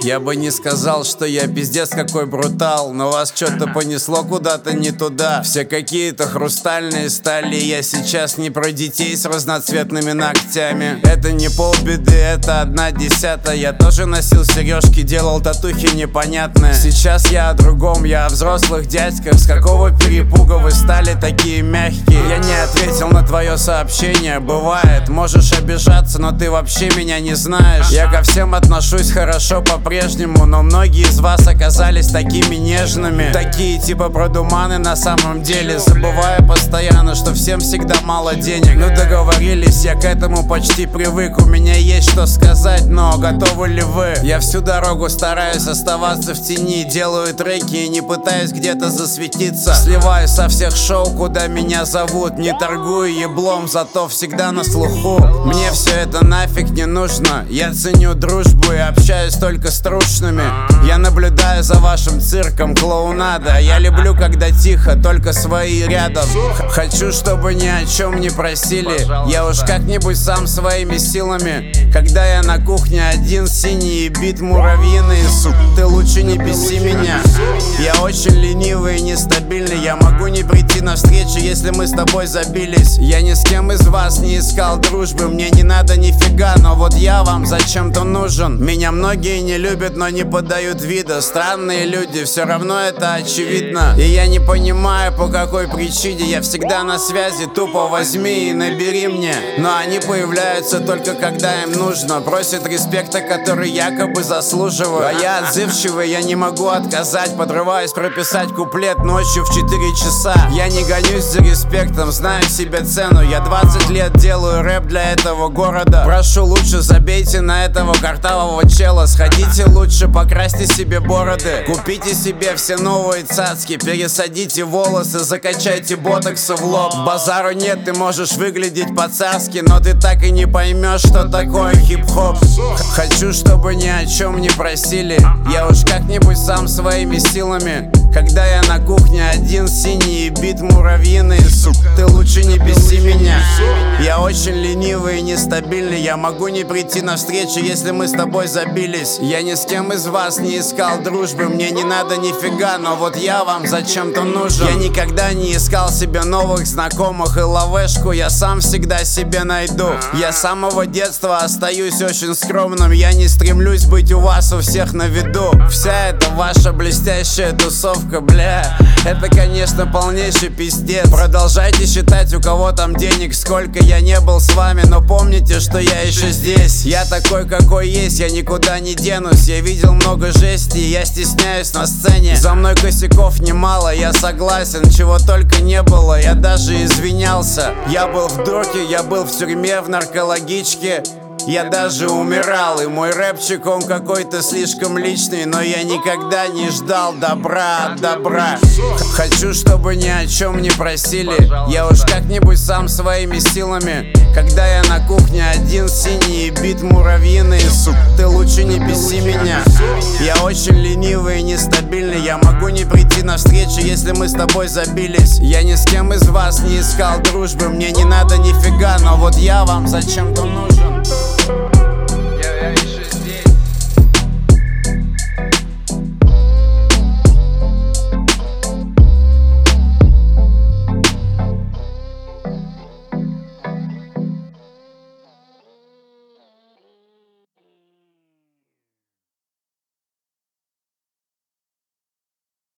Я бы не сказал, что я пиздец какой брутал, но вас что-то понесло куда-то не туда. Все какие-то хрустальные стали. Я сейчас не про детей с разноцветными ногтями. Это не полбеды, это 1/10. Я тоже носил сережки, делал татухи непонятные. Сейчас я о другом, я о взрослых дядьках. С какого перепуга вы стали такие мягкие? Я не ответил на твое сообщение. Бывает, можешь обижаться, но ты вообще меня не знаешь. Я ко всем отношусь хорошо по-прежнему, но многие из вас оказались такими нежными. Такие типа продуманы на самом деле. Забывая постоянно, что всем всегда мало денег. Ну договорились, я к этому почти привык. У меня есть что сказать, но готовы ли вы? Я всю дорогу стараюсь оставаться в тени. Делаю треки и не пытаюсь где-то засветиться. Сливаюсь со всех шоу, куда меня зовут. Не торгую еблом, зато всегда на слуху. Мне все это нафиг не нужно. Я ценю дружбу и общаюсь только с трушными. Я наблюдаю за вашим цирком, клоунада. Я люблю, когда тихо, только свои рядом. Хочу, чтобы ни о чем не просили. Я уж как-нибудь сам своими силами. Когда я на кухне один, синий бит муравьиный. Сук, ты лучше не беси меня. Я очень ленивый и нестабильный. Я могу не прийти на встречу, если мы с тобой забились. Я ни с кем из вас не искал дружбы. Мне не надо нифига, но вот я вам зачем-то нужен. Меня многие не любят, но не подают вида. Странные люди, все равно это очевидно. И я не понимаю, по какой причине. Я всегда на связи, тупо возьми и набери мне. Но они появляются только когда им нужно. Просят респекта, который якобы заслуживаю. А я отзывчивый, я не могу отказать. Подрываюсь прописать куплет ночью в 4 часа. Я не гонюсь за респектом, знаю себе цену. Я 20 лет делаю рэп для этого города. Прошу, лучше забейте на этого картавого чела. Сходите лучше, покрасьте себе бороды. Купите себе все новые цацки. Пересадите волосы, закачайте ботокса в лоб. Базару нет, ты можешь выглядеть по-царски, но ты так и не поймешь, что такое хип-хоп. Хочу, чтобы ни о чем не просили. Я уж как-нибудь сам своими силами. Когда я на кухне один, синий бит муравьиный. Сук, ты лучше не беси меня. Я очень ленивый и нестабильный. Я могу не прийти на встречу, если мы с тобой забились. Я ни с кем из вас не искал дружбы. Мне не надо нифига, но вот я вам зачем-то нужен. Я никогда не искал себе новых знакомых. И лавешку я сам всегда себе найду. Я с самого детства остаюсь очень скромным. Я не стремлюсь быть у вас у всех на виду. Вся эта ваша блестящая тусовка, бля, это, конечно, полнейший пиздец. Продолжайте считать, у кого там денег сколько. Я не был с вами, но помните, что я еще здесь. Я такой, какой есть, я никуда не денусь. Я видел много жести, я стесняюсь на сцене. За мной косяков немало, я согласен. Чего только не было, я даже извинялся. Я был в дурке, я был в тюрьме, в наркологичке. Я даже умирал, и мой рэпчик, он какой-то слишком личный. Но я никогда не ждал добра от добра. Хочу, чтобы ни о чем не просили. Я уж как-нибудь сам своими силами. Когда я на кухне один, синий бит муравьиный. Сук, ты лучше не беси меня. Я очень ленивый и нестабильный. Я могу не прийти на встречу, если мы с тобой забились. Я ни с кем из вас не искал дружбы. Мне не надо нифига, но вот я вам зачем-то нужен.